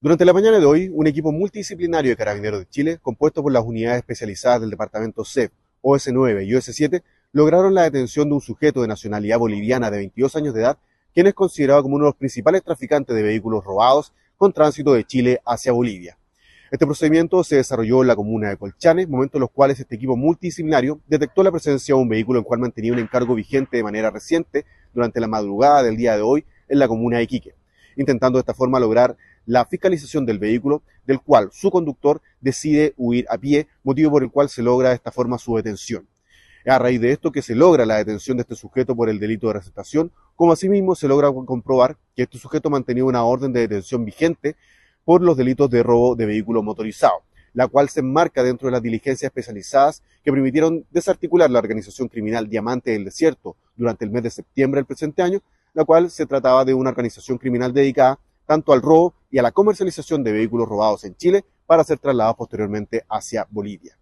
Durante la mañana de hoy, un equipo multidisciplinario de Carabineros de Chile, compuesto por las unidades especializadas del departamento CEP, OS9 y OS7, lograron la detención de un sujeto de nacionalidad boliviana de 22 años de edad, quien es considerado como uno de los principales traficantes de vehículos robados con tránsito de Chile hacia Bolivia. Este procedimiento se desarrolló en la comuna de Colchane, momentos en los cuales este equipo multidisciplinario detectó la presencia de un vehículo en cual mantenía un encargo vigente de manera reciente durante la madrugada del día de hoy en la comuna de Iquique, intentando de esta forma lograr la fiscalización del vehículo, del cual su conductor decide huir a pie, motivo por el cual se logra de esta forma su detención. Es a raíz de esto que se logra la detención de este sujeto por el delito de receptación, como asimismo se logra comprobar que este sujeto mantenía una orden de detención vigente por los delitos de robo de vehículo motorizado, la cual se enmarca dentro de las diligencias especializadas que permitieron desarticular la organización criminal Diamante del Desierto durante el mes de septiembre del presente año, la cual se trataba de una organización criminal dedicada tanto al robo y a la comercialización de vehículos robados en Chile para ser trasladados posteriormente hacia Bolivia.